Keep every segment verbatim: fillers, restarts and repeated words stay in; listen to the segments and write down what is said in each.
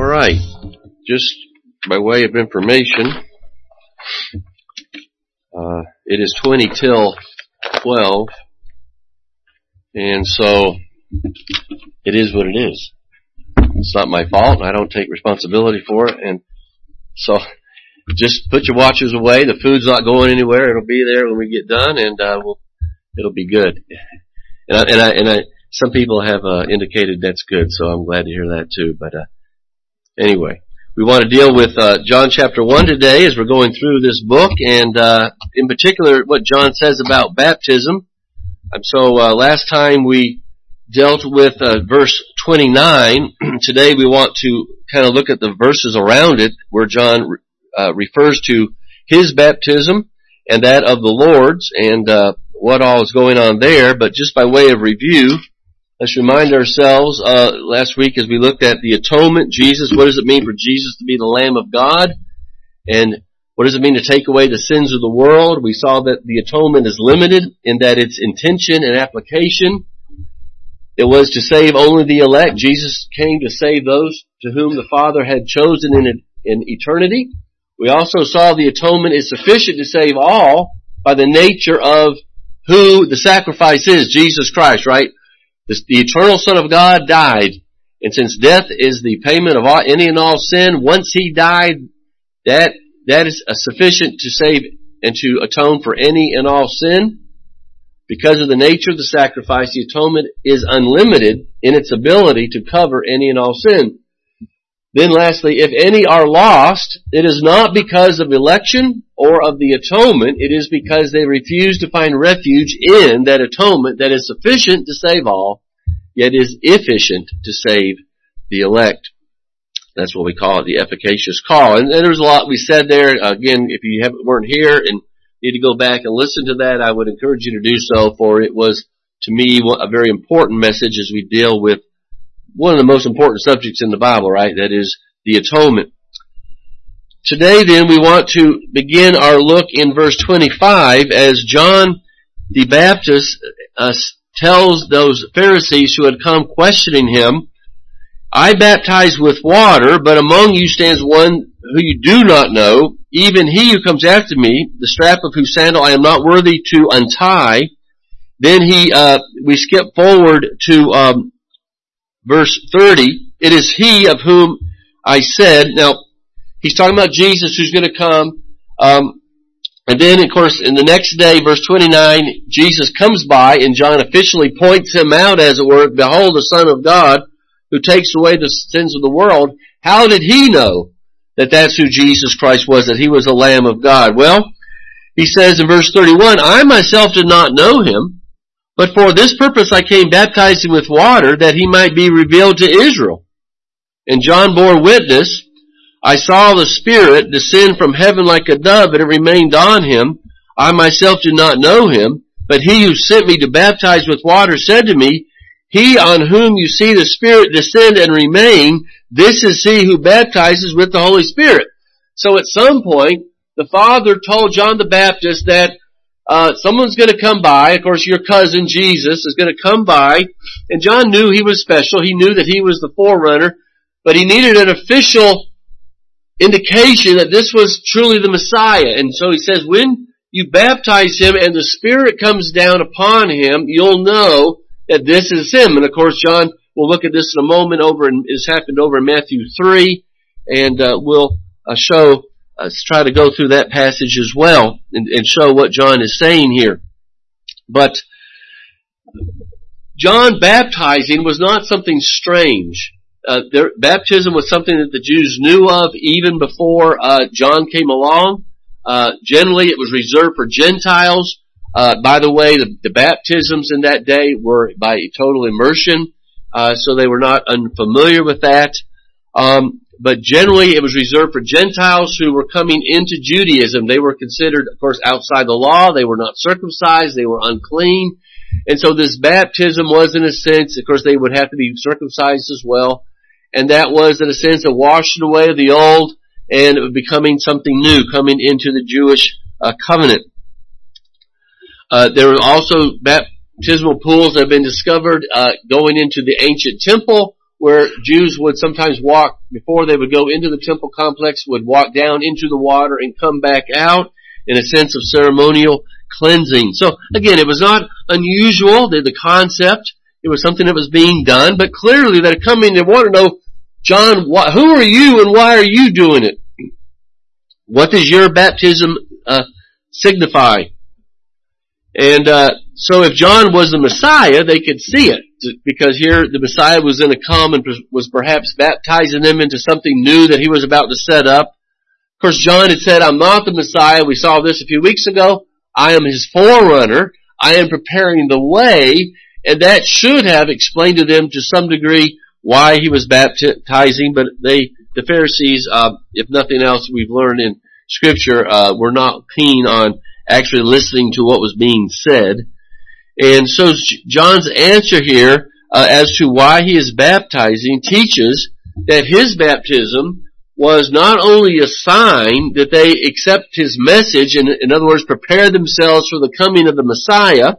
All right. Just by way of information, uh, it is twenty till twelve, and so it is what it is. It's not my fault. I don't take responsibility for it, and so just put your watches away. The food's not going anywhere. It'll be there when we get done, and uh, we'll, it'll be good. And I, and I, and I, some people have uh, indicated that's good, so I'm glad to hear that too. But uh, anyway, we want to deal with uh, John chapter one today as we're going through this book, and uh, in particular what John says about baptism. And so uh, last time we dealt with uh, verse twenty-nine. Today we want to kind of look at the verses around it where John uh, refers to his baptism and that of the Lord's, and uh, what all is going on there. But just by way of review, let's remind ourselves, uh, last week as we looked at the atonement, Jesus, what does it mean for Jesus to be the Lamb of God? And what does it mean to take away the sins of the world? We saw that the atonement is limited in that its intention and application. It was to save only the elect. Jesus came to save those to whom the Father had chosen in, in eternity. We also saw the atonement is sufficient to save all by the nature of who the sacrifice is, Jesus Christ, right? The, the eternal Son of God died, and since death is the payment of all, any and all sin, once He died, that that is sufficient to save and to atone for any and all sin. Because of the nature of the sacrifice, the atonement is unlimited in its ability to cover any and all sin. Then lastly, if any are lost, it is not because of election or of the atonement, it is because they refuse to find refuge in that atonement that is sufficient to save all, yet is efficient to save the elect. That's what we call it, the efficacious call. And, and there's a lot we said there. Again, if you haven't, weren't here and need to go back and listen to that, I would encourage you to do so, for it was, to me, a very important message as we deal with one of the most important subjects in the Bible, right? That is the atonement. Today, then, we want to begin our look in verse twenty-five as John the Baptist uh, tells those Pharisees who had come questioning him, I baptize with water, but among you stands one who you do not know, even he who comes after me, the strap of whose sandal I am not worthy to untie. Then he, uh, we skip forward to um, verse thirty. It is he of whom I said. Now, he's talking about Jesus who's going to come. Um, and then, of course, in the next day, verse twenty-nine, Jesus comes by, and John officially points him out, as it were. Behold, the Son of God, who takes away the sins of the world. How did he know that that's who Jesus Christ was, that he was the Lamb of God? Well, he says in verse thirty-one, I myself did not know him, but for this purpose I came baptizing with water, that he might be revealed to Israel. And John bore witness, I saw the Spirit descend from heaven like a dove, and it remained on him. I myself did not know him, but he who sent me to baptize with water said to me, He on whom you see the Spirit descend and remain, this is he who baptizes with the Holy Spirit. So at some point, the Father told John the Baptist that uh, someone's going to come by. Of course, your cousin Jesus is going to come by. And John knew he was special. He knew that he was the forerunner. But he needed an official indication that this was truly the Messiah. And so he says, when you baptize him and the Spirit comes down upon him, you'll know that this is him. And of course, John, we'll look at this in a moment over, and it's happened over in Matthew three, and uh, we'll uh, show, uh, try to go through that passage as well, and, and show what John is saying here. But John baptizing was not something strange. Uh, their, baptism was something that the Jews knew of even before uh, John came along. Uh, generally, it was reserved for Gentiles. Uh, by the way, the, the baptisms in that day were by total immersion, uh, so they were not unfamiliar with that. Um, but generally, it was reserved for Gentiles who were coming into Judaism. They were considered, of course, outside the law. They were not circumcised. They were unclean. And so this baptism was, in a sense, of course, they would have to be circumcised as well. And that was, in a sense, a washing away of the old and becoming something new, coming into the Jewish uh, covenant. Uh, there were also baptismal pools that have been discovered uh, going into the ancient temple where Jews would sometimes walk, before they would go into the temple complex, would walk down into the water and come back out in a sense of ceremonial cleansing. So again, it was not unusual, the, the concept. It was something that was being done, but clearly they're coming, they want to know, John, wh- who are you and why are you doing it? What does your baptism uh, signify? And uh, so if John was the Messiah, they could see it, because here the Messiah was going to come and was perhaps baptizing them into something new that he was about to set up. Of course, John had said, I'm not the Messiah. We saw this a few weeks ago. I am his forerunner. I am preparing the way. And that should have explained to them to some degree why he was baptizing. But they, the Pharisees, uh, if nothing else we've learned in Scripture, uh, were not keen on actually listening to what was being said. And so John's answer here uh, as to why he is baptizing teaches that his baptism was not only a sign that they accept his message, and in other words, prepare themselves for the coming of the Messiah,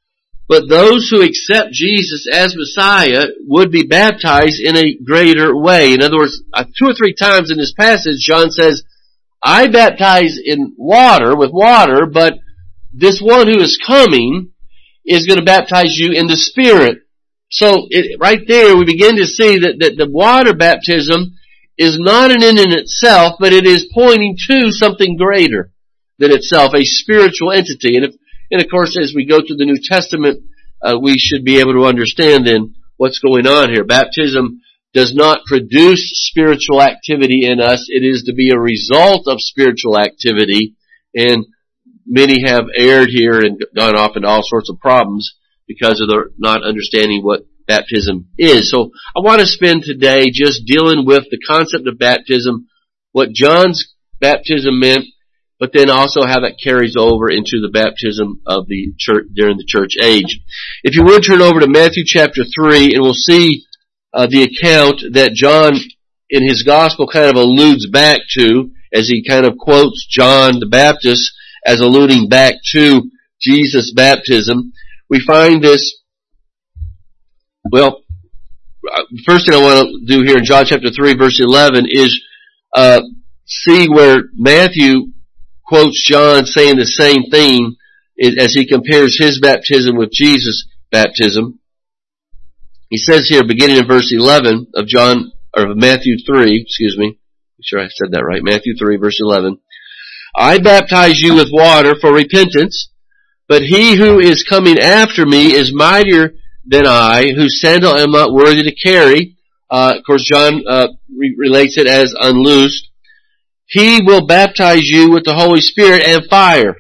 but those who accept Jesus as Messiah would be baptized in a greater way. In other words, two or three times in this passage, John says, I baptize in water, with water, but this one who is coming is going to baptize you in the Spirit. So it, right there we begin to see that, that the water baptism is not an end in itself, but it is pointing to something greater than itself, a spiritual entity. And if, and of course, as we go to the New Testament, uh, we should be able to understand then what's going on here. Baptism does not produce spiritual activity in us. It is to be a result of spiritual activity. And many have erred here and gone off into all sorts of problems because of their not understanding what baptism is. So I want to spend today just dealing with the concept of baptism, what John's baptism meant, but then also how that carries over into the baptism of the church during the church age. If you would turn over to Matthew chapter three, and we'll see uh, the account that John in his gospel kind of alludes back to as he kind of quotes John the Baptist as alluding back to Jesus' baptism. We find this, well, first thing I want to do here in John chapter three verse eleven is uh see where Matthew quotes John saying the same thing as he compares his baptism with Jesus' baptism. He says here, beginning in verse eleven of John, or of Matthew three, excuse me, make sure I said that right, Matthew three verse eleven. I baptize you with water for repentance, but he who is coming after me is mightier than I, whose sandal I am not worthy to carry. Uh, of course, John uh, re- relates it as unloosed. He will baptize you with the Holy Spirit and fire.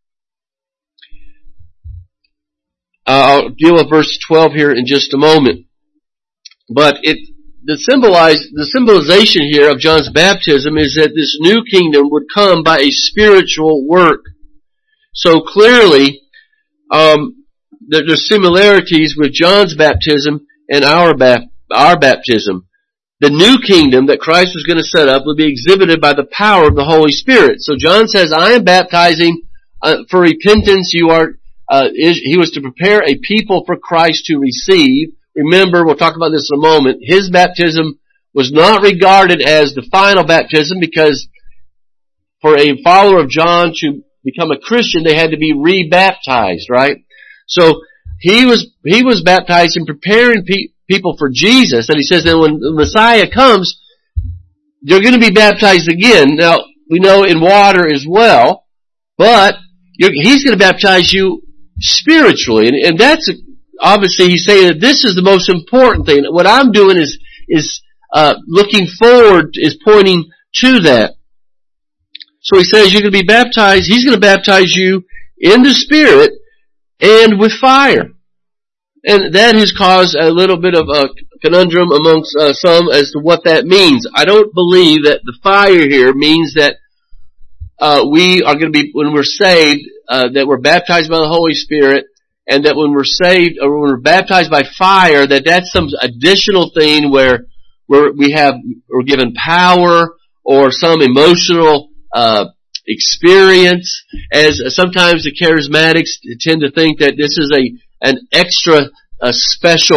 Uh, I'll deal with verse twelve here in just a moment. But it, the symbolize, the symbolization here of John's baptism is that this new kingdom would come by a spiritual work. So clearly, um, there, there's similarities with John's baptism and our bap- our baptism. The new kingdom that Christ was going to set up would be exhibited by the power of the Holy Spirit. So John says, I am baptizing uh, for repentance. You are, uh, is, he was to prepare a people for Christ to receive. Remember, we'll talk about this in a moment, his baptism was not regarded as the final baptism because for a follower of John to become a Christian, they had to be rebaptized, right? So he was, he was baptized in preparing people people for Jesus, and he says that when the Messiah comes, they're going to be baptized again. Now, we know in water as well, but you're, he's going to baptize you spiritually, and, and that's obviously he's saying that this is the most important thing. What I'm doing is is uh, looking forward, is pointing to that. So he says you're going to be baptized. He's going to baptize you in the Spirit and with fire. And that has caused a little bit of a conundrum amongst uh, some as to what that means. I don't believe that the fire here means that uh, we are going to be, when we're saved, uh, that we're baptized by the Holy Spirit, and that when we're saved, or when we're baptized by fire, that that's some additional thing where where we have, we're given power or some emotional uh experience. As sometimes the charismatics tend to think that this is a an extra, a special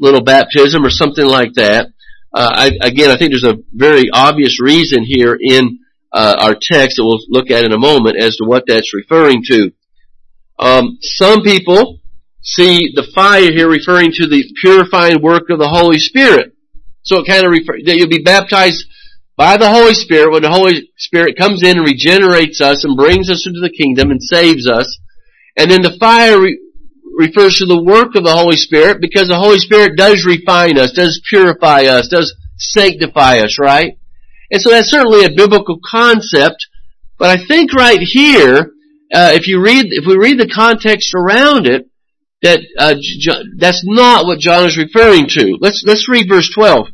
little baptism or something like that. Uh, I, again, I think there's a very obvious reason here in uh, our text that we'll look at in a moment as to what that's referring to. Um, some people see the fire here referring to the purifying work of the Holy Spirit. So it kind of refers that you'll be baptized by the Holy Spirit when the Holy Spirit comes in and regenerates us and brings us into the kingdom and saves us. And then the fire re- refers to the work of the Holy Spirit, because the Holy Spirit does refine us, does purify us, does sanctify us, right? And so that's certainly a biblical concept. But I think right here, uh, if you read, if we read the context around it, that uh, J- that's not what John is referring to. Let's let's read verse twelve.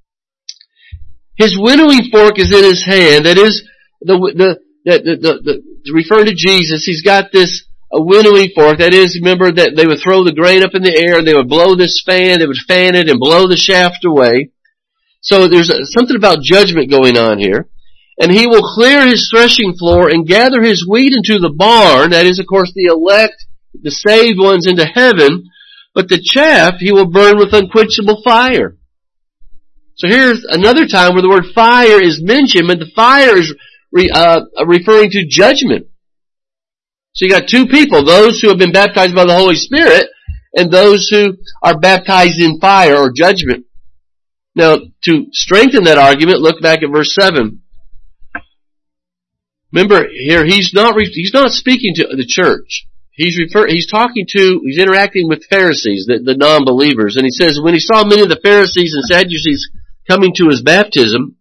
His winnowing fork is in his hand. That is the the the the, the, the referring to Jesus. He's got this a winnowing fork. That is, remember that they would throw the grain up in the air and they would blow this fan. They would fan it and blow the shaft away. So there's a, something about judgment going on here. And he will clear his threshing floor and gather his wheat into the barn. That is, of course, the elect, the saved ones, into heaven. But the chaff he will burn with unquenchable fire. So here's another time where the word fire is mentioned, but the fire is re, uh, referring to judgment. So you got two people, those who have been baptized by the Holy Spirit and those who are baptized in fire or judgment. Now, to strengthen that argument, look back at verse seven. Remember here, he's not he's not speaking to the church. He's refer, he's talking to, he's interacting with Pharisees, the, the non-believers. And he says, when he saw many of the Pharisees and Sadducees coming to his baptism,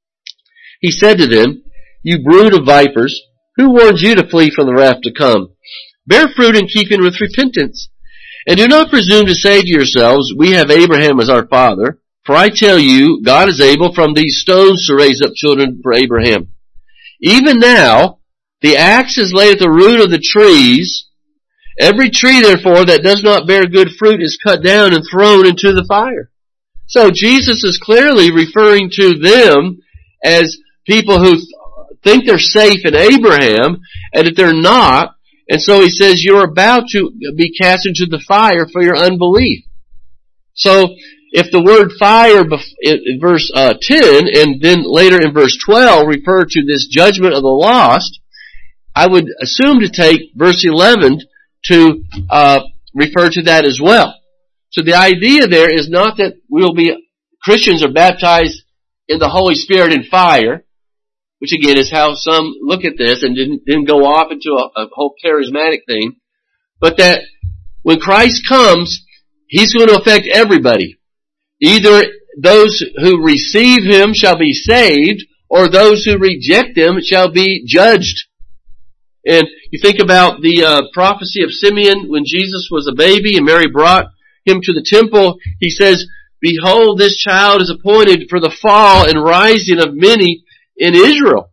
he said to them, "You brood of vipers, who warned you to flee from the wrath to come? Bear fruit in keeping with repentance. And do not presume to say to yourselves, we have Abraham as our father. For I tell you, God is able from these stones to raise up children for Abraham. Even now, the axe is laid at the root of the trees. Every tree, therefore, that does not bear good fruit is cut down and thrown into the fire." So Jesus is clearly referring to them as people who think they're safe in Abraham, and that they're not. And so he says, you're about to be cast into the fire for your unbelief. So, if the word fire in verse uh, ten and then later in verse twelve refer to this judgment of the lost, I would assume to take verse eleven to uh, refer to that as well. So the idea there is not that we'll be, Christians are baptized in the Holy Spirit in fire, which again is how some look at this and didn't, didn't go off into a, a whole charismatic thing, but that when Christ comes, He's going to affect everybody. Either those who receive Him shall be saved, or those who reject Him shall be judged. And you think about the uh, prophecy of Simeon when Jesus was a baby and Mary brought Him to the temple. He says, "Behold, this child is appointed for the fall and rising of many in Israel."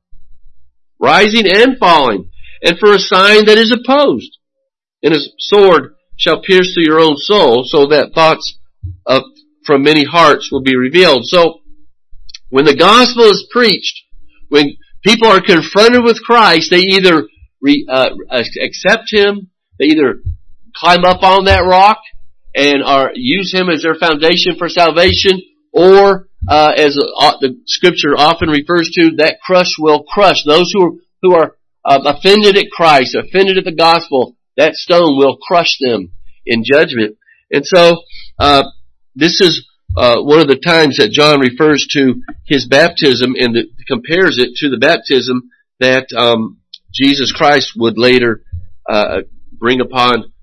Rising and falling. "And for a sign that is opposed. And His sword shall pierce through your own soul, so that thoughts of, from many hearts will be revealed." So, when the gospel is preached, when people are confronted with Christ, they either re, uh, accept Him, they either climb up on that rock and are use Him as their foundation for salvation, or uh, as uh, the Scripture often refers to, that crush will crush those who are who are uh, offended at Christ, offended at the gospel. That stone will crush them in judgment. And so, uh, this is uh, one of the times that John refers to his baptism and the, compares it to the baptism that um, Jesus Christ would later uh, bring upon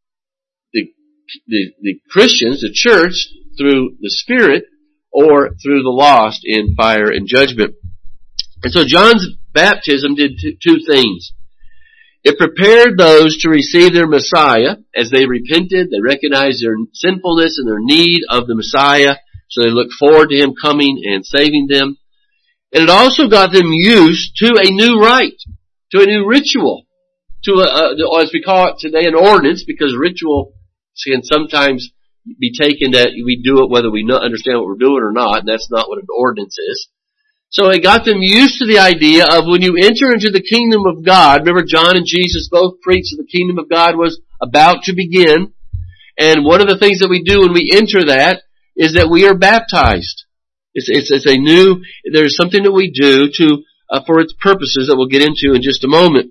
the, the the Christians, the church, through the Spirit or through the lost in fire and judgment. And so John's baptism did t- two things. It prepared those to receive their Messiah as they repented, they recognized their sinfulness and their need of the Messiah, so they looked forward to Him coming and saving them. And it also got them used to a new rite, to a new ritual, to a, a, as we call it today, an ordinance, because ritual can sometimes be taken that we do it whether we understand what we're doing or not, and that's not what an ordinance is. So it got them used to the idea of when you enter into the kingdom of God, remember John and Jesus both preached that the kingdom of God was about to begin, and one of the things that we do when we enter that is that we are baptized. It's, it's, it's a new, there's something that we do to, uh, for its purposes that we'll get into in just a moment.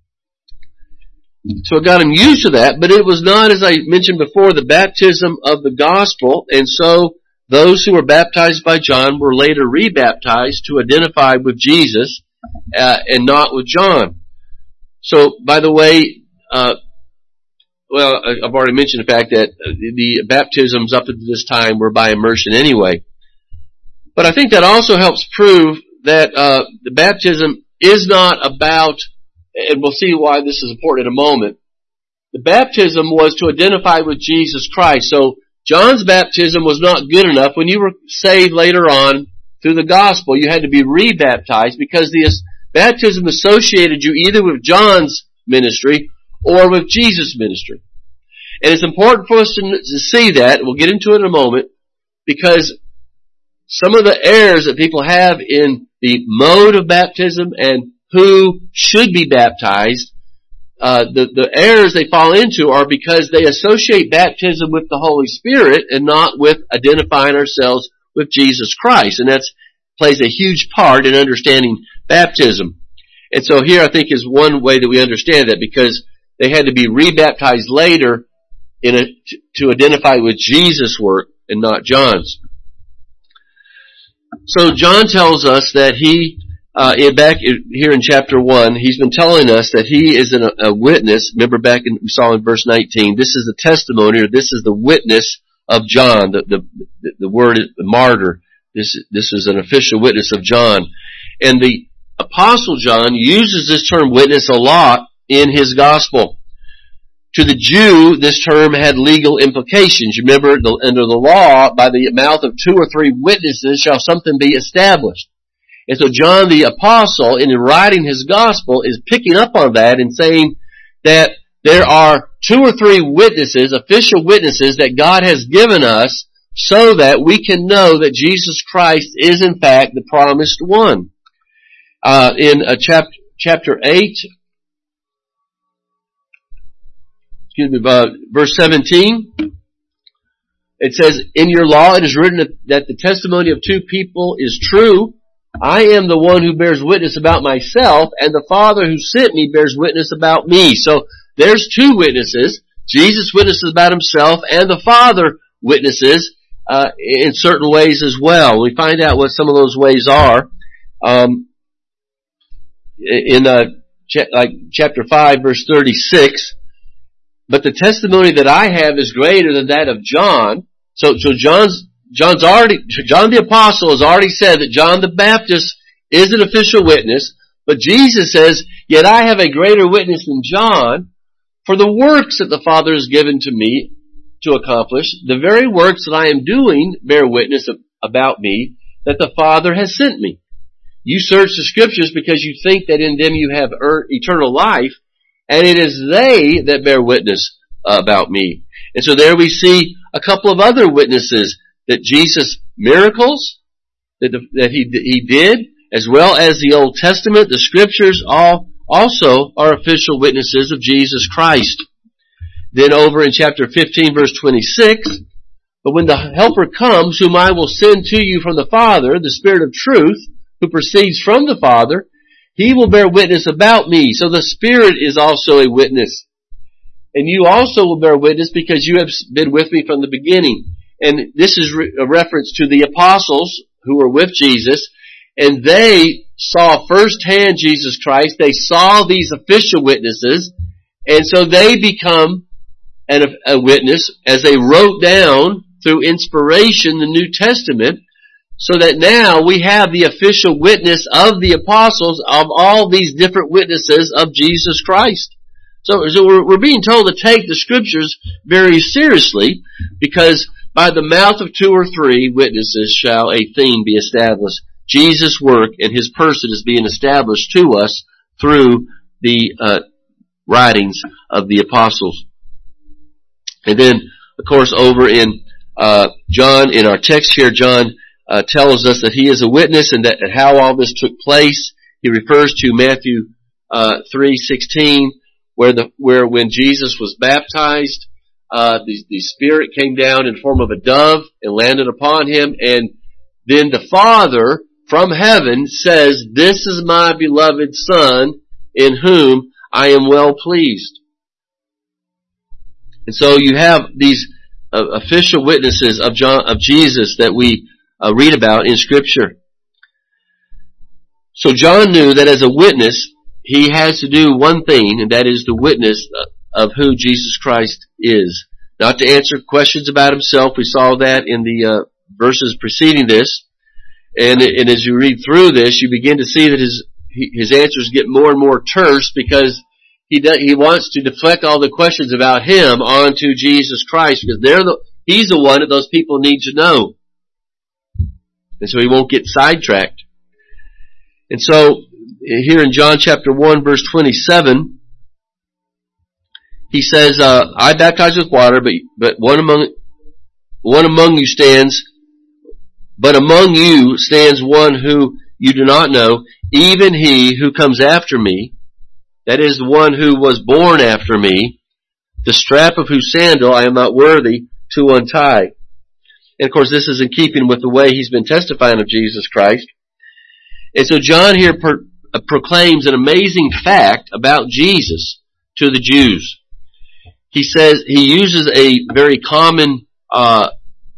So it got them used to that, but it was not, as I mentioned before, the baptism of the gospel, and so those who were baptized by John were later rebaptized to identify with Jesus, uh, and not with John. So, by the way, uh, well, I've already mentioned the fact that the baptisms up to this time were by immersion anyway. But I think that also helps prove that uh, the baptism is not about, and we'll see why this is important in a moment. The baptism was to identify with Jesus Christ. So John's baptism was not good enough. When you were saved later on through the gospel, you had to be rebaptized because the baptism associated you either with John's ministry or with Jesus' ministry. And it's important for us to, to see that, we'll get into it in a moment, because some of the errors that people have in the mode of baptism and who should be baptized, uh, the, the errors they fall into are because they associate baptism with the Holy Spirit and not with identifying ourselves with Jesus Christ. And that plays a huge part in understanding baptism. And so here I think is one way that we understand that, because they had to be rebaptized later in a, to identify with Jesus' work and not John's. So John tells us that he, uh, in back here in chapter one, he's been telling us that he is an, a witness. Remember back in, we saw in verse nineteen, this is the testimony, or this is the witness of John. The, the, the word is the martyr. This, this is an official witness of John. And the Apostle John uses this term witness a lot in his gospel. To the Jew, this term had legal implications. You remember, the, under the law, by the mouth of two or three witnesses shall something be established. And so John the Apostle, in writing his gospel, is picking up on that and saying that there are two or three witnesses, official witnesses, that God has given us so that we can know that Jesus Christ is in fact the promised one. Uh, in uh, chap- chapter eight, excuse me, uh, verse seventeen, it says, in your law it is written that the testimony of two people is true. I am the one who bears witness about myself, and the Father who sent me bears witness about me. So there's two witnesses. Jesus witnesses about himself, and the Father witnesses uh, in certain ways as well. We find out what some of those ways are. Um, in uh, ch- like chapter five, verse thirty-six, but the testimony that I have is greater than that of John. So, so John's, John's already, John the Apostle has already said that John the Baptist is an official witness, but Jesus says, yet I have a greater witness than John, for the works that the Father has given to me to accomplish, the very works that I am doing bear witness about me, that the Father has sent me. You search the Scriptures because you think that in them you have eternal life, and it is they that bear witness about me. And so there we see a couple of other witnesses that Jesus' miracles that, the, that he, he did, as well as the Old Testament, the Scriptures, all also are official witnesses of Jesus Christ. Then over in chapter fifteen, verse twenty-six, but when the Helper comes, whom I will send to you from the Father, the Spirit of truth, who proceeds from the Father, he will bear witness about me. So the Spirit is also a witness. And you also will bear witness because you have been with me from the beginning. And this is a reference to the apostles who were with Jesus, and they saw firsthand Jesus Christ. They saw these official witnesses, and so they become an, a witness as they wrote down through inspiration the New Testament, so that now we have the official witness of the apostles of all these different witnesses of Jesus Christ. So, so we're, we're being told to take the Scriptures very seriously, because by the mouth of two or three witnesses shall a thing be established. Jesus' work and His person is being established to us through the uh, writings of the apostles. And then, of course, over in uh, John, in our text here, John uh, tells us that he is a witness and that and how all this took place. He refers to Matthew uh, three sixteen, where the where when Jesus was baptized, uh, the, the Spirit came down in the form of a dove and landed upon him, and then the Father from heaven says, "This is my beloved Son, in whom I am well pleased." And so you have these uh, official witnesses of John, of Jesus that we uh, read about in Scripture. So John knew that as a witness, he has to do one thing, and that is the witness of who Jesus Christ is. Not to answer questions about himself. We saw that in the uh, verses preceding this. And, and as you read through this, you begin to see that his his answers get more and more terse, because he does, he wants to deflect all the questions about him onto Jesus Christ, because they're the, he's the one that those people need to know. And so he won't get sidetracked. And so, here in John chapter one, verse twenty-seven, he says, uh, "I baptize with water, but but one among one among you stands, but among you stands one who you do not know, even he who comes after me, that is the one who was born after me, the strap of whose sandal I am not worthy to untie." And of course, this is in keeping with the way he's been testifying of Jesus Christ. And so John here per, uh, proclaims an amazing fact about Jesus to the Jews. He says, he uses a very common uh,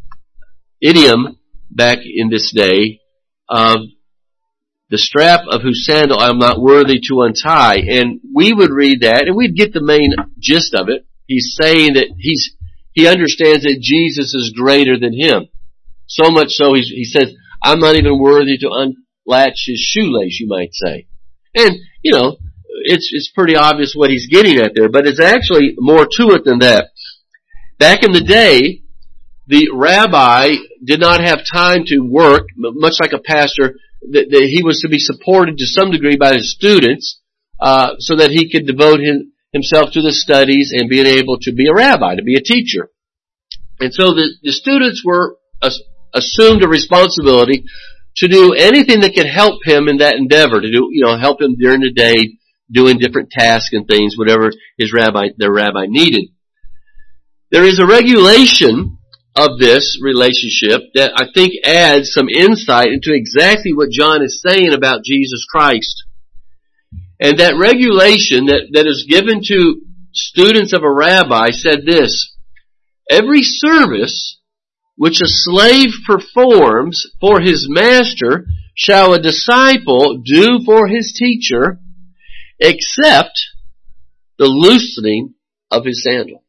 idiom back in this day of the strap of whose sandal I am not worthy to untie. And we would read that and we'd get the main gist of it. He's saying that he's he understands that Jesus is greater than him. So much so he's, he says, "I'm not even worthy to untie latch his shoelace," you might say. And, you know, it's it's pretty obvious what he's getting at there, but it's actually more to it than that. Back in the day, the rabbi did not have time to work, much like a pastor, that, that he was to be supported to some degree by his students, uh, so that he could devote him, himself to the studies and being able to be a rabbi, to be a teacher. And so the, the students were as, assumed a responsibility to do anything that could help him in that endeavor, to do, you know, help him during the day, doing different tasks and things, whatever his rabbi, their rabbi needed. There is a regulation of this relationship that I think adds some insight into exactly what John is saying about Jesus Christ. And that regulation that, that is given to students of a rabbi said this: "Every service which a slave performs for his master shall a disciple do for his teacher, except the loosening of his sandal."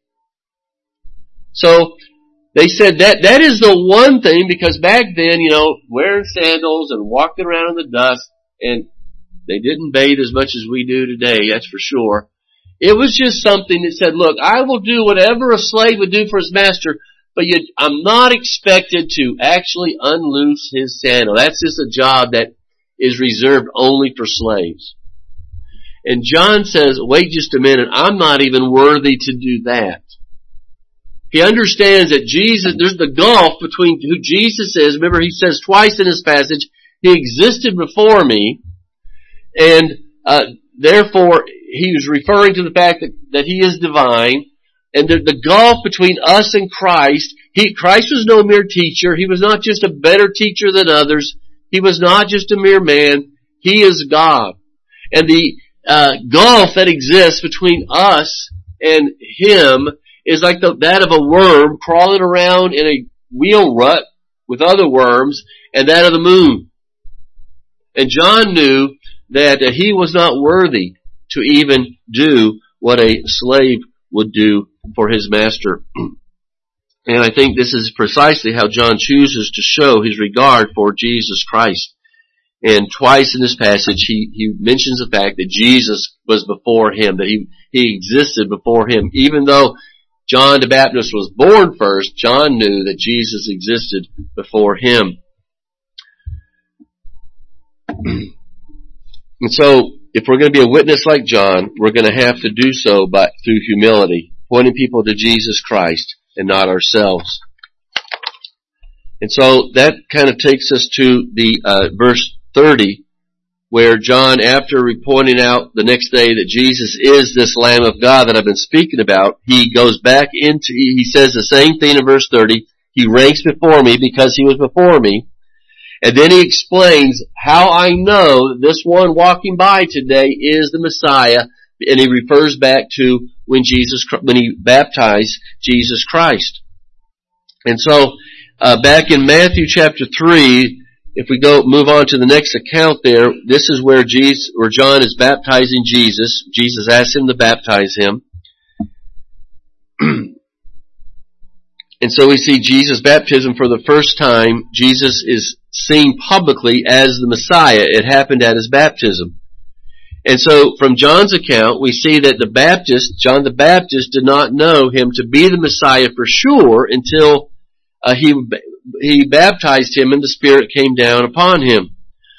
So they said that that is the one thing, because back then, you know, wearing sandals and walking around in the dust, and they didn't bathe as much as we do today, that's for sure. It was just something that said, look, I will do whatever a slave would do for his master, but you, I'm not expected to actually unloose his sandal. That's just a job that is reserved only for slaves. And John says, wait just a minute, I'm not even worthy to do that. He understands that Jesus, there's the gulf between who Jesus is. Remember, he says twice in this passage, he existed before me, and uh, therefore he was referring to the fact that, that he is divine. And the, the gulf between us and Christ, he, Christ was no mere teacher. He was not just a better teacher than others. He was not just a mere man. He is God. And the uh, gulf that exists between us and him is like the, that of a worm crawling around in a wheel rut with other worms, and that of the moon. And John knew that uh, he was not worthy to even do what a slave would do for his master. And I think this is precisely how John chooses to show his regard for Jesus Christ. And twice in this passage, he, he mentions the fact that Jesus was before him, that he, he existed before him. Even though John the Baptist was born first, John knew that Jesus existed before him. And so, if we're going to be a witness like John, we're going to have to do so by, through humility, pointing people to Jesus Christ and not ourselves. And so that kind of takes us to the uh, verse thirty, where John, after pointing out the next day that Jesus is this Lamb of God that I've been speaking about, he goes back into, he says the same thing in verse thirty. He ranks before me because he was before me. And then he explains how I know that this one walking by today is the Messiah. And he refers back to when Jesus, when he baptized Jesus Christ. And so, uh, back in Matthew chapter three, if we go, move on to the next account there, this is where Jesus, where John is baptizing Jesus. Jesus asks him to baptize him. And so we see Jesus' baptism for the first time. Jesus is seen publicly as the Messiah. It happened at his baptism. And so from John's account, we see that the Baptist, John the Baptist, did not know him to be the Messiah for sure until uh, he he baptized him and the Spirit came down upon him.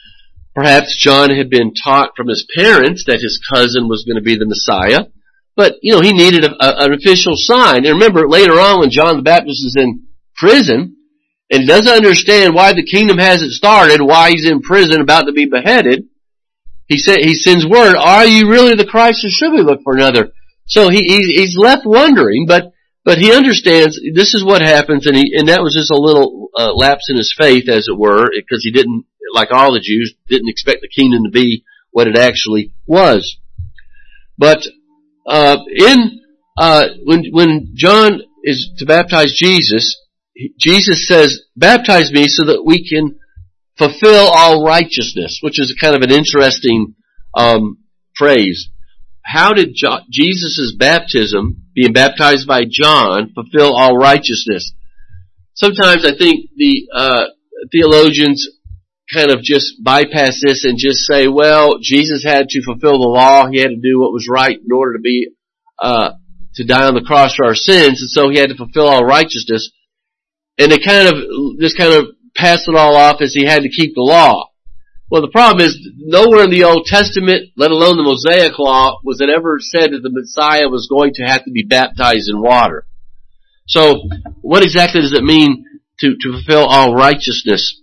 Perhaps John had been taught from his parents that his cousin was going to be the Messiah. But, you know, he needed a, a, an official sign. And remember, later on when John the Baptist is in prison, and he doesn't understand why the kingdom hasn't started, why he's in prison about to be beheaded, he said, he sends word, are you really the Christ, or should we look for another? So he, he he's left wondering, but, but he understands this is what happens, and he, and that was just a little uh, lapse in his faith, as it were, because he didn't, like all the Jews, didn't expect the kingdom to be what it actually was. But, Uh, in, uh, when, when John is to baptize Jesus, Jesus says, baptize me so that we can fulfill all righteousness, which is kind of an interesting, um, phrase. How did jo- Jesus' baptism, being baptized by John, fulfill all righteousness? Sometimes I think the, uh, theologians kind of just bypass this and just say, well, Jesus had to fulfill the law. He had to do what was right in order to be, uh, to die on the cross for our sins. And so he had to fulfill all righteousness. And they kind of, just kind of pass it all off as he had to keep the law. Well, the problem is nowhere in the Old Testament, let alone the Mosaic law, was it ever said that the Messiah was going to have to be baptized in water. So what exactly does it mean to, to fulfill all righteousness?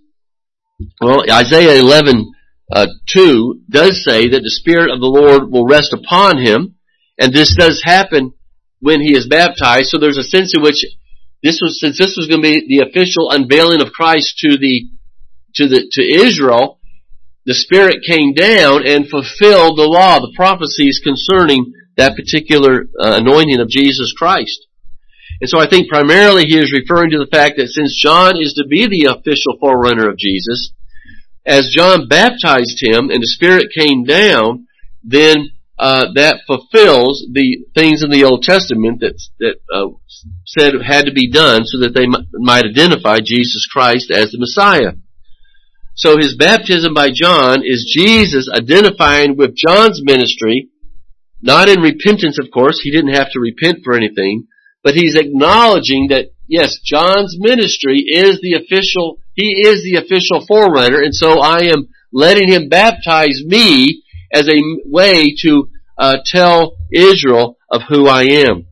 Well, Isaiah eleven, uh, two does say that the Spirit of the Lord will rest upon him, and this does happen when he is baptized. So there's a sense in which this was, since this was going to be the official unveiling of Christ to the, to the, to Israel, the Spirit came down and fulfilled the law, the prophecies concerning that particular uh, anointing of Jesus Christ. And so I think primarily he is referring to the fact that since John is to be the official forerunner of Jesus, as John baptized him and the Spirit came down, then uh, that fulfills the things in the Old Testament that that uh, said had to be done so that they m- might identify Jesus Christ as the Messiah. So his baptism by John is Jesus identifying with John's ministry, not in repentance, of course. He didn't have to repent for anything. But he's acknowledging that, yes, John's ministry is the official, he is the official forerunner, and so I am letting him baptize me as a way to uh, tell Israel of who I am.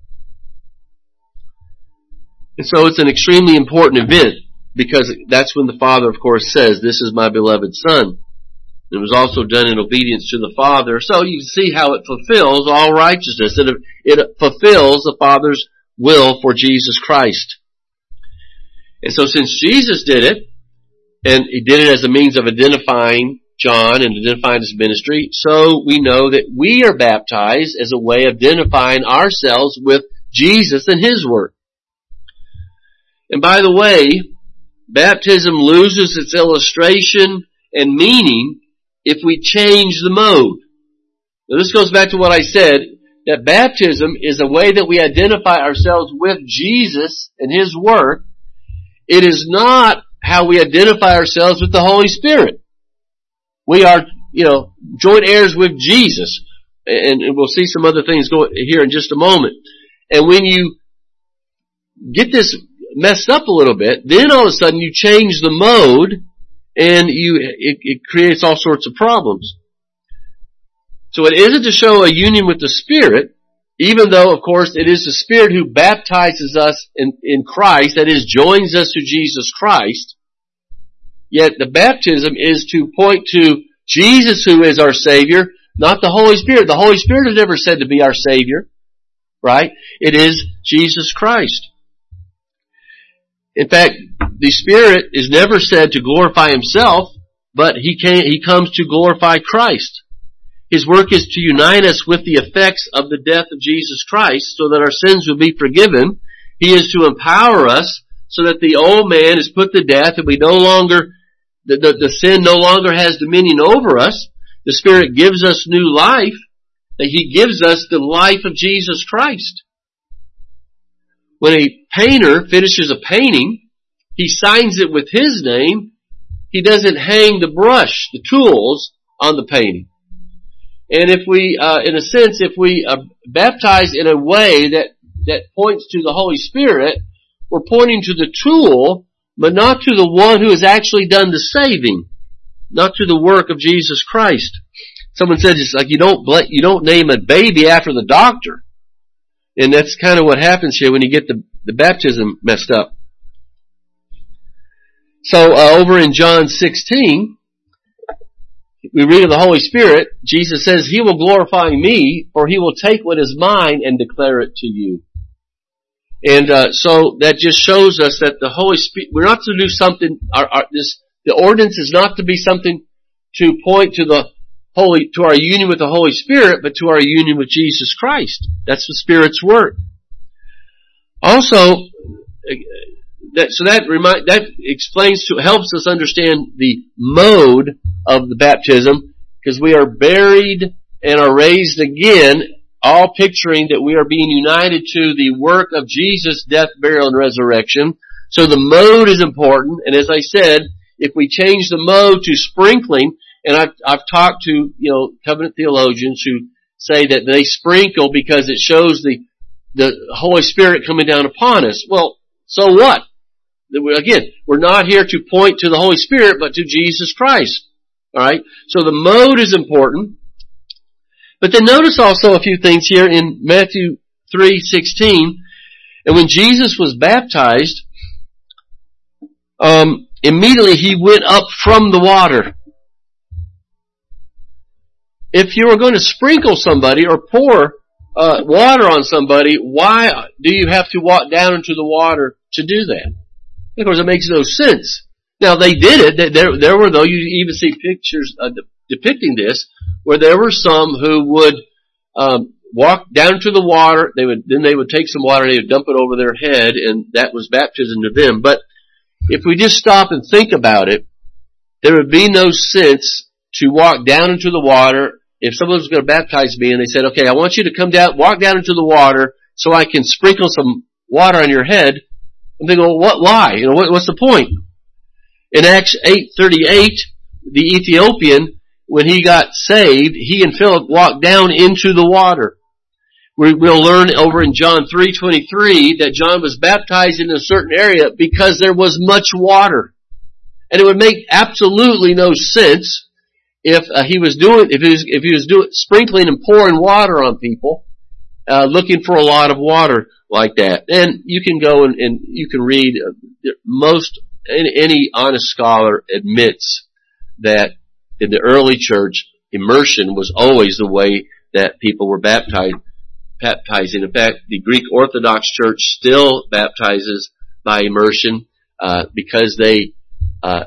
And so it's an extremely important event, because that's when the Father, of course, says, this is my beloved Son. It was also done in obedience to the Father. So you see how it fulfills all righteousness. It, it fulfills the Father's will for Jesus Christ. And so since Jesus did it, and he did it as a means of identifying John and identifying his ministry, so we know that we are baptized as a way of identifying ourselves with Jesus and his work. And by the way, baptism loses its illustration and meaning if we change the mode. Now this goes back to what I said, that baptism is a way that we identify ourselves with Jesus and his work. It is not how we identify ourselves with the Holy Spirit. We are, you know, joint heirs with Jesus. And we'll see some other things go here in just a moment. And when you get this messed up a little bit, then all of a sudden you change the mode and you, it, it creates all sorts of problems. So it isn't to show a union with the Spirit, even though, of course, it is the Spirit who baptizes us in, in Christ, that is, joins us to Jesus Christ. Yet the baptism is to point to Jesus who is our Savior, not the Holy Spirit. The Holy Spirit is never said to be our Savior, right? It is Jesus Christ. In fact, the Spirit is never said to glorify Himself, but He came, He comes to glorify Christ. His work is to unite us with the effects of the death of Jesus Christ so that our sins will be forgiven. He is to empower us so that the old man is put to death and we no longer, the, the, the sin no longer has dominion over us. The Spirit gives us new life, that He gives us the life of Jesus Christ. When a painter finishes a painting, he signs it with his name. He doesn't hang the brush, the tools, on the painting. And if we, uh, in a sense, if we uh, baptize in a way that, that points to the Holy Spirit, we're pointing to the tool, but not to the one who has actually done the saving, not to the work of Jesus Christ. Someone said it's like you don't you don't name a baby after the doctor, and that's kind of what happens here when you get the the baptism messed up. So uh, over in John sixteen. We read of the Holy Spirit. Jesus says, He will glorify me, for He will take what is mine and declare it to you. And uh, so that just shows us that the Holy Spirit, we're not to do something, our, our, this, the ordinance is not to be something to point to the Holy, to our union with the Holy Spirit, but to our union with Jesus Christ. That's the Spirit's work. Also, that, so that remind, that explains to, helps us understand the mode of the baptism, because we are buried and are raised again, all picturing that we are being united to the work of Jesus' death, burial, and resurrection. So the mode is important, and as I said, if we change the mode to sprinkling, and I've, I've talked to, you know, covenant theologians who say that they sprinkle because it shows the, the Holy Spirit coming down upon us. Well, so what? Again, we're not here to point to the Holy Spirit, but to Jesus Christ. Alright? So the mode is important. But then notice also a few things here in Matthew three sixteen. And when Jesus was baptized, um, immediately He went up from the water. If you were going to sprinkle somebody or pour uh, water on somebody, why do you have to walk down into the water to do that? Of course, it makes no sense. Now, they did it. There, there were, though, you even see pictures uh, de- depicting this, where there were some who would um, walk down to the water. They would then they would take some water and they would dump it over their head, and that was baptism to them. But if we just stop and think about it, there would be no sense to walk down into the water. If someone was going to baptize me and they said, "Okay, I want you to come down, walk down into the water, so I can sprinkle some water on your head," I'm thinking, well, what? Why? You know, what, what's the point? In Acts eight thirty-eight, the Ethiopian, when he got saved, he and Philip walked down into the water. We, we'll learn over in John three twenty-three that John was baptized in a certain area because there was much water. And it would make absolutely no sense if uh, he was doing, if he was, if he was doing, sprinkling and pouring water on people, uh, looking for a lot of water like that. And you can go and, and you can read uh, most, any, any honest scholar admits that in the early church, immersion was always the way that people were baptized, baptizing. In fact, the Greek Orthodox Church still baptizes by immersion, uh, because they, uh,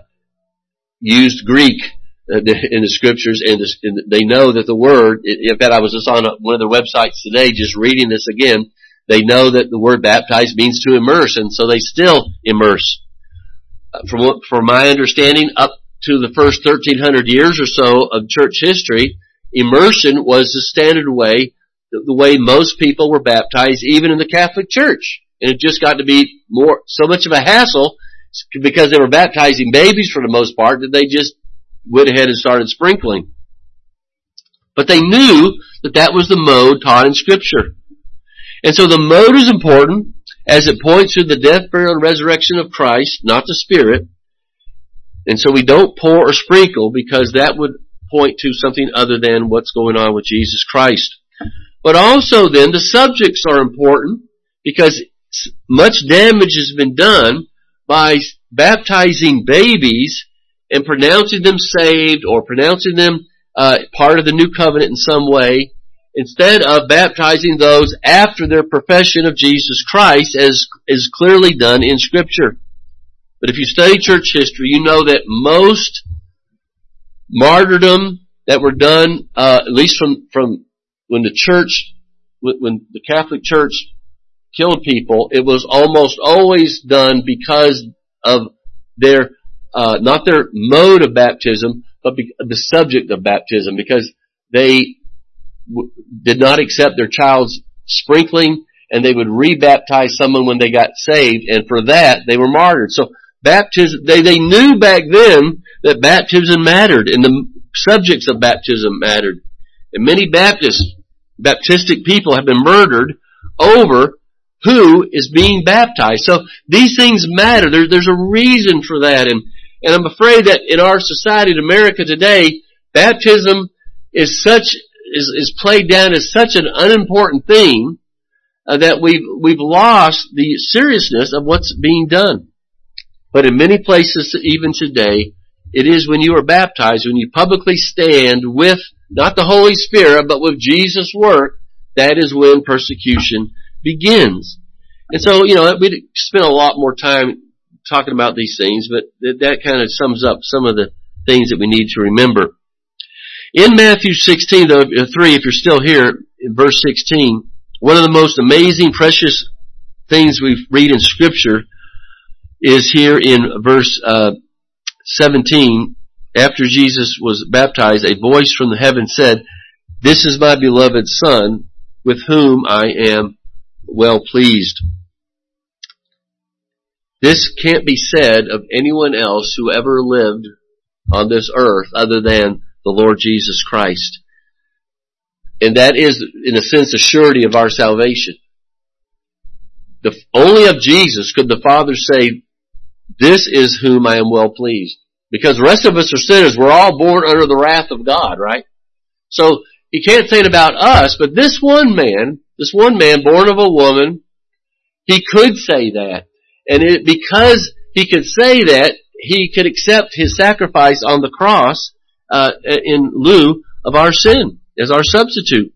used Greek in the scriptures, and they know that the word, in fact, I was just on one of their websites today just reading this again. They know that the word baptize means to immerse, and so they still immerse. From what, from my understanding, up to the first thirteen hundred years or so of church history, immersion was the standard way, the way most people were baptized, even in the Catholic Church. And it just got to be more, so much of a hassle, because they were baptizing babies for the most part, that they just went ahead and started sprinkling. But they knew that that was the mode taught in Scripture. And so the mode is important, as it points to the death, burial, and resurrection of Christ, not the Spirit. And so we don't pour or sprinkle, because that would point to something other than what's going on with Jesus Christ. But also then, the subjects are important, because much damage has been done by baptizing babies and pronouncing them saved or pronouncing them uh, part of the new covenant in some way, instead of baptizing those after their profession of Jesus Christ, as is clearly done in Scripture. But if you study church history, you know that most martyrdom that were done, uh, at least from, from when the church, when the Catholic Church killed people, it was almost always done because of their, uh, not their mode of baptism, but be, the subject of baptism, because they w- did not accept their child's sprinkling, and they would rebaptize someone when they got saved, and for that they were martyred. So baptism, they, they knew back then that baptism mattered, and the subjects of baptism mattered. And many Baptist, Baptistic people have been murdered over who is being baptized. So these things matter. There, there's a reason for that. And, and I'm afraid that in our society in America today, baptism is such, is, is played down as such an unimportant thing uh, that we've, we've lost the seriousness of what's being done. But in many places, even today, it is when you are baptized, when you publicly stand with, not the Holy Spirit, but with Jesus' work, that is when persecution begins. And so, you know, we spent a lot more time talking about these things, but that kind of sums up some of the things that we need to remember. In Matthew sixteen, though, three, if you're still here, in verse sixteen, one of the most amazing, precious things we read in Scripture is here in verse uh, seventeen. After Jesus was baptized, a voice from the heaven said, "This is my beloved Son, with whom I am well pleased." This can't be said of anyone else who ever lived on this earth other than the Lord Jesus Christ. And that is, in a sense, a surety of our salvation. The, only of Jesus could the Father say, "This is whom I am well pleased." Because the rest of us are sinners. We're all born under the wrath of God, right? So, he can't say it about us, but this one man, this one man born of a woman, he could say that. And it, because he could say that, he could accept his sacrifice on the cross uh, in lieu of our sin, as our substitute.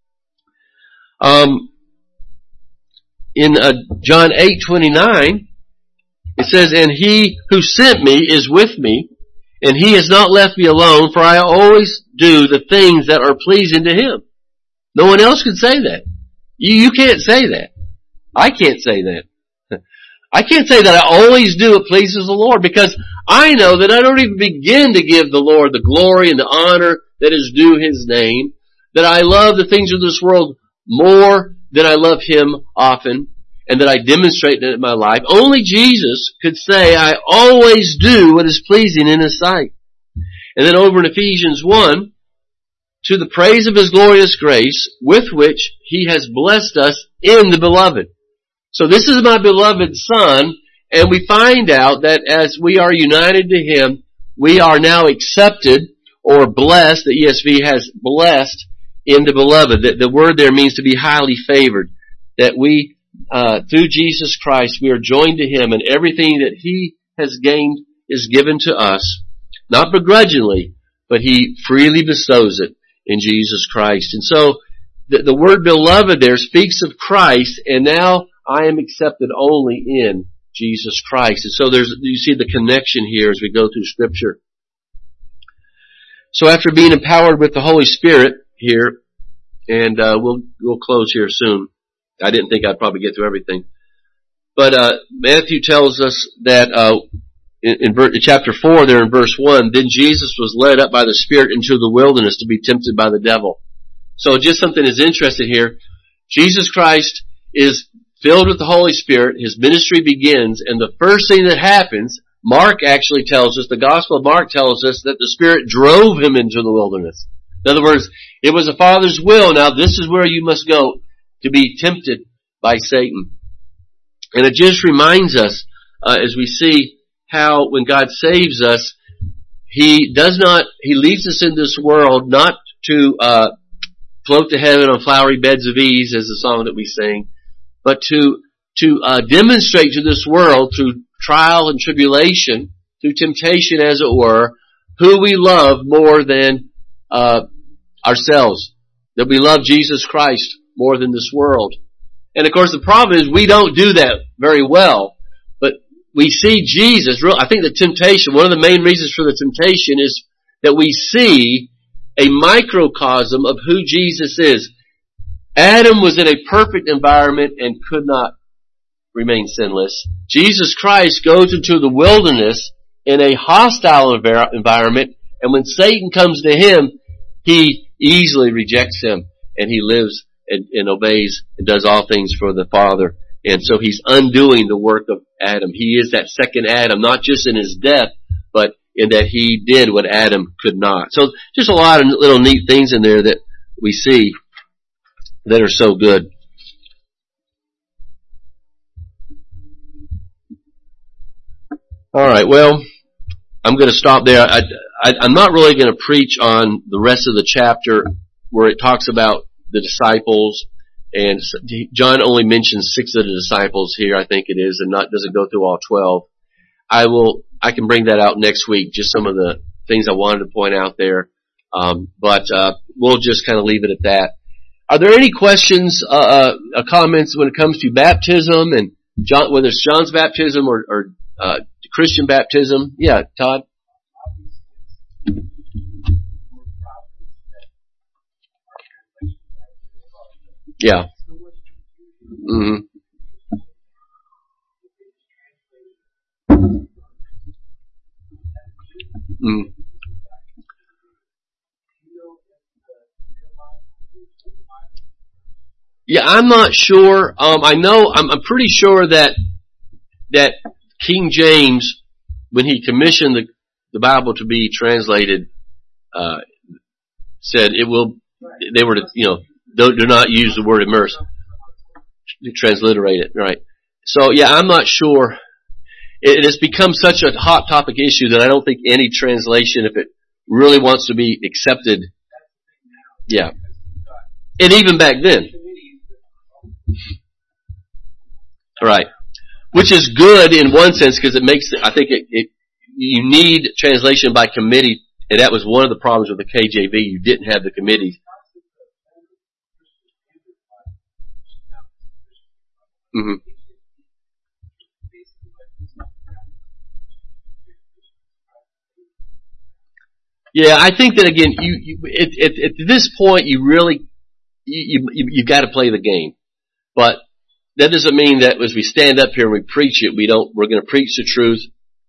Um, in uh, John eight twenty-nine, it says, "And he who sent me is with me, and he has not left me alone, for I always do the things that are pleasing to him." No one else can say that. You, you can't say that. I can't say that. I can't say that I always do what pleases the Lord, because I know that I don't even begin to give the Lord the glory and the honor that is due His name, that I love the things of this world more than I love Him often, and that I demonstrate that in my life. Only Jesus could say, I always do what is pleasing in His sight. And then over in Ephesians one, to the praise of His glorious grace, with which He has blessed us in the Beloved. So this is my beloved Son, and we find out that as we are united to Him, we are now accepted or blessed. The E S V has blessed in the Beloved. The, the word there means to be highly favored. That we, uh, through Jesus Christ, we are joined to Him, and everything that He has gained is given to us, not begrudgingly, but He freely bestows it in Jesus Christ. And so the, the word beloved there speaks of Christ, and now I am accepted only in Jesus Christ. And so there's, you see the connection here as we go through Scripture. So after being empowered with the Holy Spirit here, and uh, we'll we'll close here soon. I didn't think I'd probably get through everything, but uh, Matthew tells us that uh, in, in, in chapter four, there in verse one, then Jesus was led up by the Spirit into the wilderness to be tempted by the devil. So just something is interesting here. Jesus Christ is filled with the Holy Spirit. His ministry begins, and the first thing that happens, Mark actually tells us, the Gospel of Mark tells us that the Spirit drove him into the wilderness. In other words, it was the Father's will. Now this is where you must go to be tempted by Satan. And it just reminds us, uh, as we see how when God saves us, He does not, He leads us in this world not to uh, float to heaven on flowery beds of ease, as the song that we sing, but to to uh, demonstrate to this world through trial and tribulation through temptation, as it were, who we love more than uh ourselves. That we love Jesus Christ more than this world. And of course the problem is we don't do that very well. But we see Jesus, I think the temptation, one of the main reasons for the temptation is that we see a microcosm of who Jesus is. Adam was in a perfect environment and could not remain sinless. Jesus Christ goes into the wilderness in a hostile environment, and when Satan comes to him, he easily rejects him, and he lives and, and obeys and does all things for the Father. And so he's undoing the work of Adam. He is that second Adam, not just in his death, but in that he did what Adam could not. So just a lot of little neat things in there that we see that are so good. All right, well, I'm going to stop there. I, I, I'm not really going to preach on the rest of the chapter where it talks about the disciples, and John only mentions six of the disciples here, I think it is, and not doesn't go through all twelve. I will, I can bring that out next week, just some of the things I wanted to point out there. Um, but uh, we'll just kind of leave it at that. Are there any questions, uh, uh, comments when it comes to baptism and John, whether it's John's baptism or, or uh, Christian baptism? Yeah, Todd? Yeah. Mm-hmm. Mm. Yeah, I'm not sure. Um, I know, I'm, I'm pretty sure that, that King James, when he commissioned the, the Bible to be translated, uh, said it will, they were to, you know, do, do not use the word immerse. Transliterate it, right. So, yeah, I'm not sure. It, it has become such a hot topic issue that I don't think any translation, if it really wants to be accepted, yeah. And even back then. Right. Which is good in one sense because it makes, I think it, it, you need translation by committee, and that was one of the problems with the K J V. You didn't have the committees. Mm-hmm. Yeah, I think that again, you, you it, it, at this point, you really, you, you, you got to play the game. But that doesn't mean that as we stand up here and we preach it, we don't, we're going to preach the truth.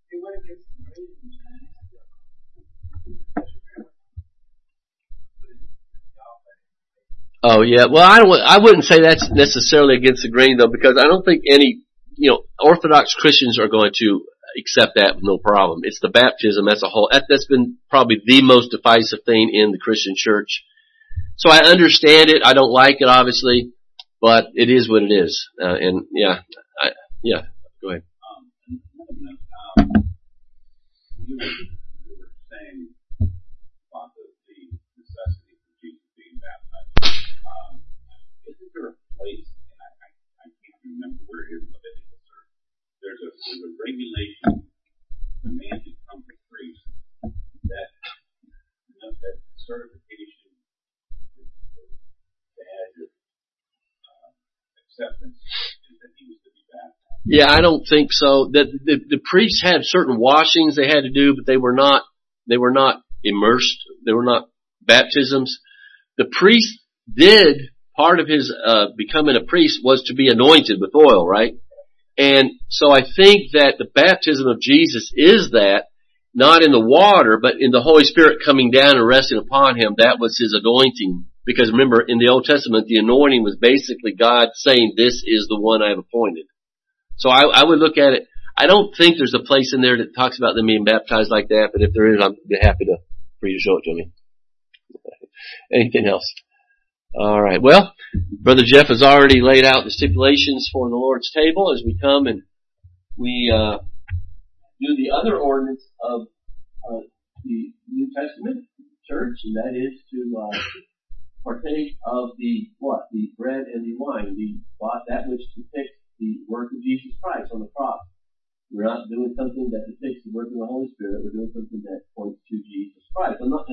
Oh yeah, well I don't, I wouldn't say that's necessarily against the grain though, because I don't think any, you know, Orthodox Christians are going to accept that with no problem. It's the baptism as a whole. That, that's been probably the most divisive thing in the Christian church. So I understand it. I don't like it, obviously, but it is what it is. Uh, and yeah, I, yeah, go ahead. Um, um, you, were, you were saying about the, the necessity for Jesus being baptized. Um, isn't there a place, and I, I, I can't remember where it is, but there's a, there's a regulation commanded from the priest that, you know, that certification to add your uh, acceptance is that he was to be baptized. Yeah, I don't think so. That the, the priests had certain washings they had to do, but they were not they were not immersed. They were not baptisms. The priest did part of his uh, becoming a priest was to be anointed with oil, right? And so I think that the baptism of Jesus is that, not in the water, but in the Holy Spirit coming down and resting upon him. That was his anointing. Because remember, in the Old Testament, the anointing was basically God saying, this is the one I have appointed. So I, I would look at it, I don't think there's a place in there that talks about them being baptized like that, but if there is, I'd be happy to, for you to show it to me. Anything else? All right. Well, Brother Jeff has already laid out the stipulations for the Lord's table as we come and we uh, do the other ordinance of uh, the New Testament church, and that is to uh, partake of the what? The bread and the wine, the what? That which depicts the work of Jesus Christ on the cross. We're not doing something that depicts the work of the Holy Spirit. We're doing something that points to Jesus Christ. I'm not